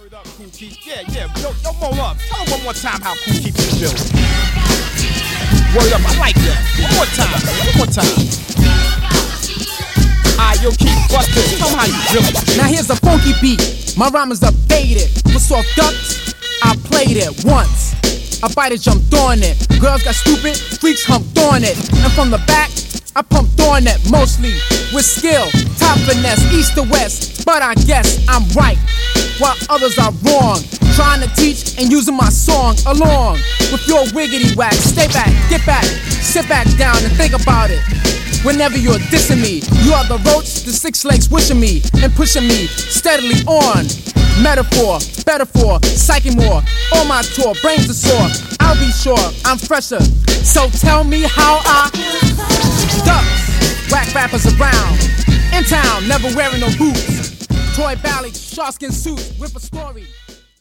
Word up, Kool Keith. Yeah. Yo, Mo Love. Tell him one more time how Kool Keith is built. Word up, I like that. One more time. Alright, yo, Keith, bust this. Tell him how you built. Now here's a funky beat. My rhyme is updated. For soft ducks, I played it once. A biter jumped on it. Girls got stupid, freaks humped on it. And from the back, I pumped on it, mostly with skill, top finesse, east to west. But I guess I'm right, while others are wrong. Trying to teach and using my song along with your wiggity whack. Stay back, get back, sit back down and think about it. Whenever you're dissing me, you are the roach, the six legs wishing me and pushing me steadily on. Metaphor, better for, psyche more. On my tour, brains are sore. I'll be sure I'm fresher. So tell me how I ducks, whack rappers around. In town, never wearing no boots. Toy ballad, sharkskin suits, whip a story.